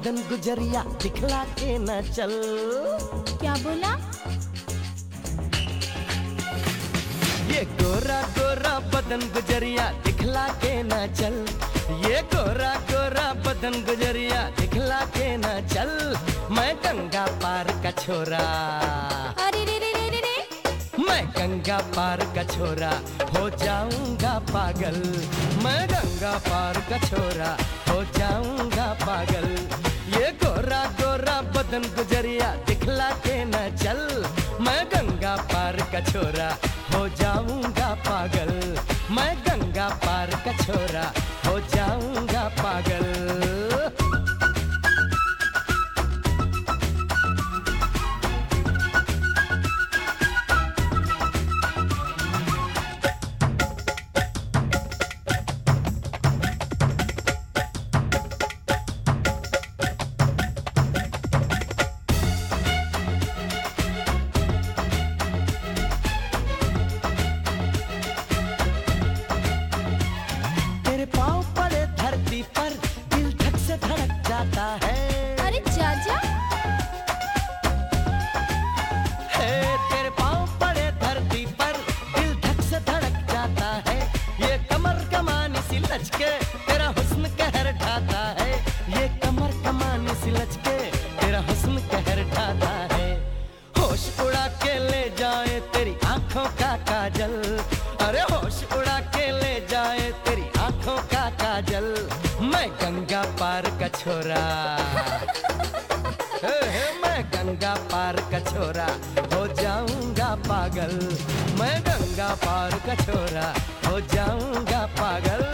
बदन गुजरिया दिखला के न चल। क्या बोला? ये गोरा गोरा बदन गुजरिया दिखला के न चल। ये गोरा गोरा बदन गुजरिया दिखला के न चल। मैं गंगा पार का छोरा, अरे रे रे रे रे रे। मैं गंगा पार का छोरा हो जाऊंगा पागल। मैं गंगा पार का छोरा हो जाऊंगा पागल। ये गोरा गोरा बदन गुजरिया दिखला के न चल। मैं गंगा पार का छोरा हो जाऊंगा पागल। मैं गंगा पार का छोरा हो जाऊंगा पागल। पाँव पड़े धरती पर दिल धक से धड़क जाता है। अरे चाचा, है तेरे पाँव पड़े धरती पर दिल धक से धड़क जाता है। ये कमर कमानी सी लचके तेरा हुस्न कहर ढाता है। ये कमर कमानी सी लचके तेरा हुस्न कहर ढाता है। होश उड़ा के ले जाए तेरी आंखों का काजल। अरे होश उड़ा के ले जाए तेरी आंखों का काजल। मैं गंगा पार का छोरा, मैं गंगा पार का छोरा हो जाऊंगा पागल। मैं गंगा पार का छोरा हो जाऊंगा पागल।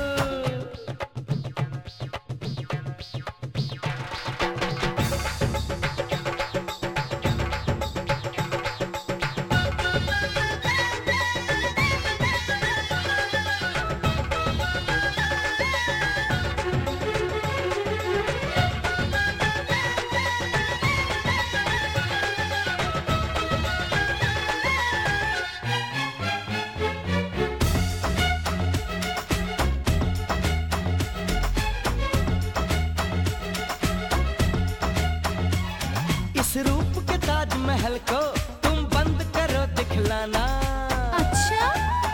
इस रूप के ताजमहल को तुम बंद करो दिखलाना। अच्छा,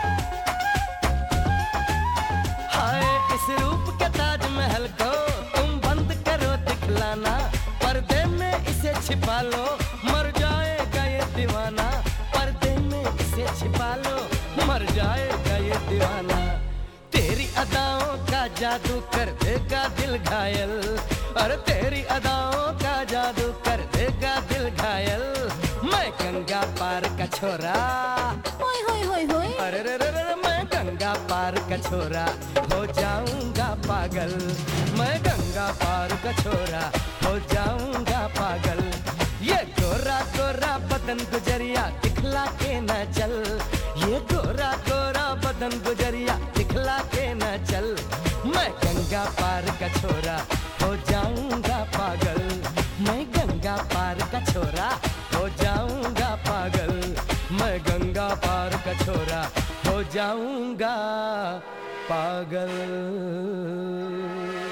हाय इस रूप के ताजमहल को तुम बंद करो दिखलाना। पर्दे में इसे छिपा लो मर जाएगा ये दीवाना। पर्दे में इसे छिपा लो मर जाएगा ये दीवाना। तेरी अदाओं का जादू कर देगा दिल घायल। अरे तेरी अदाओं का जादू कर देगा दिल घायल। मैं गंगा पार का छोरा, होय होय होय होय। अरे रे रे रे मैं गंगा पार का छोरा हो जाऊंगा पागल। मैं गंगा पार का छोरा हो जाऊंगा पागल। ये गोरा गोरा बदन गुजरिया दिखला के न चल। ये गोरा गोरा बदन गुजरिया दिखला के न चल। मैं गंगा पार का छोरा हो जाऊंगा पागल। मैं गंगा पार का छोरा हो जाऊंगा पागल। मैं गंगा पार का छोरा हो जाऊंगा पागल।